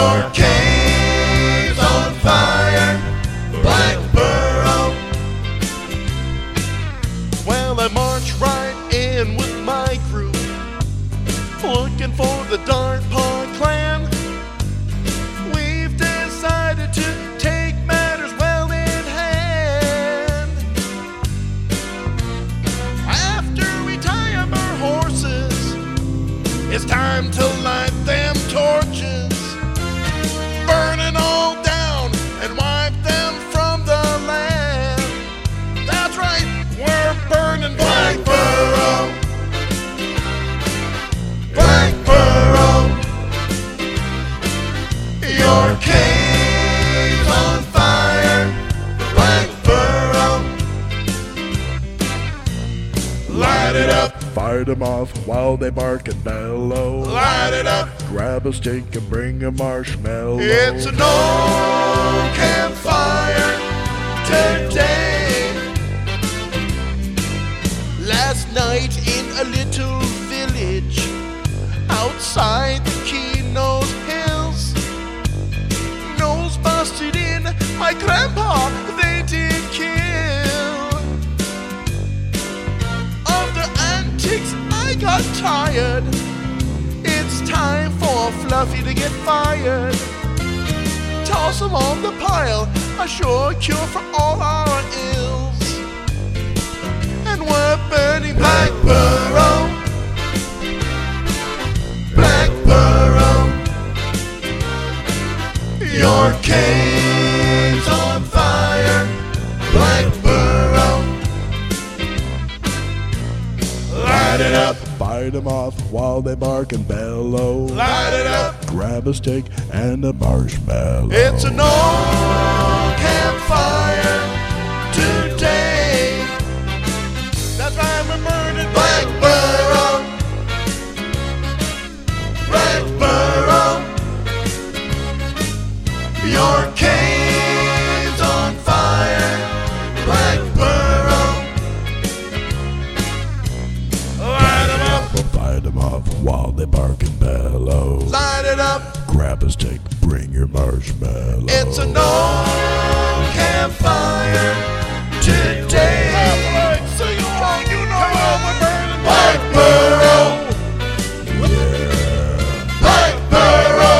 Your cave's on fire, Blackboro. Well, I march right in with my crew, looking for the Dark Paw clan. We've decided to take matters well in hand. After we tie up our horses, it's time to light them torches, burning all down and wipe them from the land. That's right, we're burning Blackboro. Blackboro. Your cave's on fire, Blackboro. Light it up, Fight them off while they bark and bellow. light it up. Grab a stick and bring a marshmallow. It's an old campfire today. Last night in a little village outside the Keno's Hills, nose busted in, my grandpa they did kill. Of the antics I got tired. It's time for Fluffy to get fired. Toss him on the pile, a sure cure for all our ills. And we're burning Blackboro. Blackboro. Your cave's on fire, Blackboro. Light it up, Fight them off while they bark and bellow. light it up. Grab a stick and a marshmallow. It's an old campfire today. That's why we're burning Blackboro. Blackboro. Your cave's on fire, Blackboro. Light 'em up, Fight them off while they bark and bellow. light it up. Grab a stick, bring your marshmallow. It's an old campfire today. Sing along, you know we're burning Blackboro. Blackboro.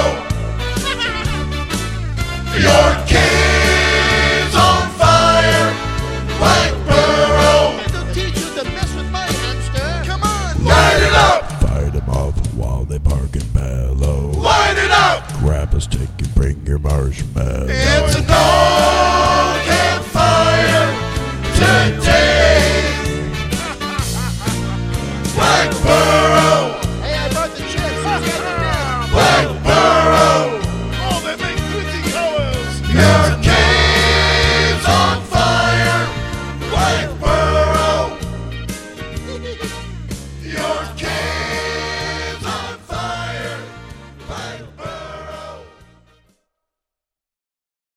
Your cave's on fire, Blackboro. It'll teach you to mess with my hamster. Come on, Light it up. Fight them off while they bark and bellow. Light it up. Grab a stick and bring your marshmallow. It's an